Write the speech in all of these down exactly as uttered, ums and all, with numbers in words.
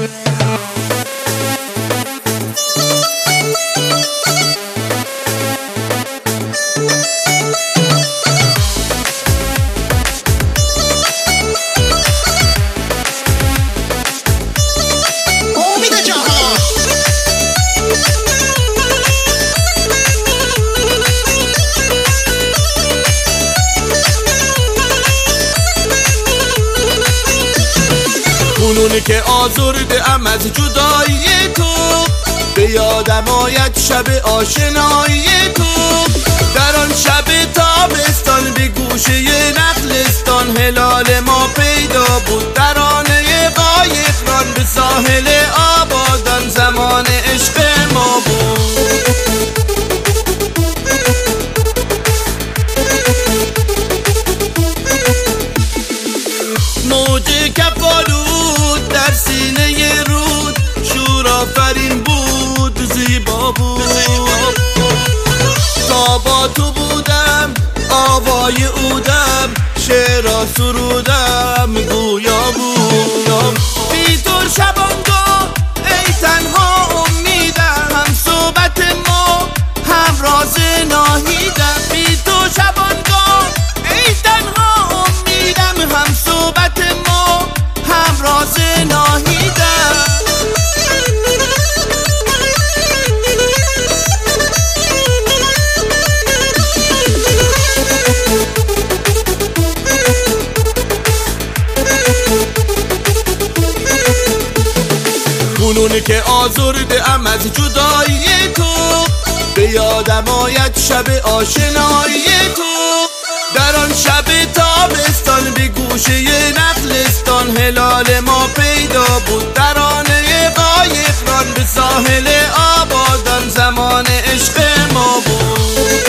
اونونه که آزرده ام از جدایی تو، به یادم آید شب آشنایی تو. در آن شب تابستان به گوشه نخلستان، هلال ما پیدا بود ترانه قایقران. به ساحل آبادان زمان عشق ما بود. موج کفالود در سینه رود، شور آفرین بود زیبا بود. تا با تو بودم آوای اودم، شعرا سرودم گویا بودم. بی تو شبانگاه ای تنها امیدم، هم صحبت ما هم راز ناهیدم. بی تو شبانگاه ای تنها امیدم، هم صحبت ما هم راز ناهیدم. اونونه که آزرده ام از جدایی تو، به یادم آید شب آشنایی تو. در آن شب تابستان به گوشه نخلستان، هلال ما پیدا بود ترانه قایقران. به ساحل آبادان زمان عشق ما بود.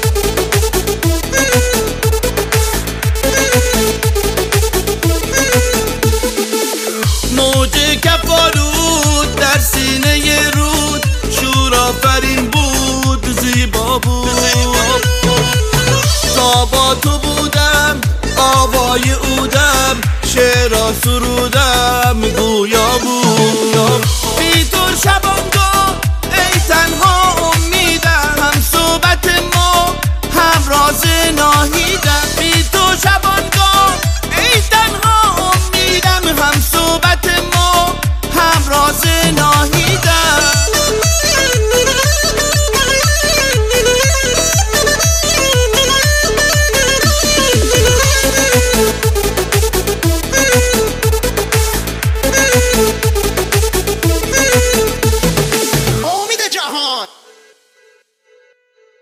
موج کفالود در سینه رود، شور آفرین بود زیبا بود. تا با تو بودم آوای اودم، شعرا سرودم گویا بودم. بی تو شب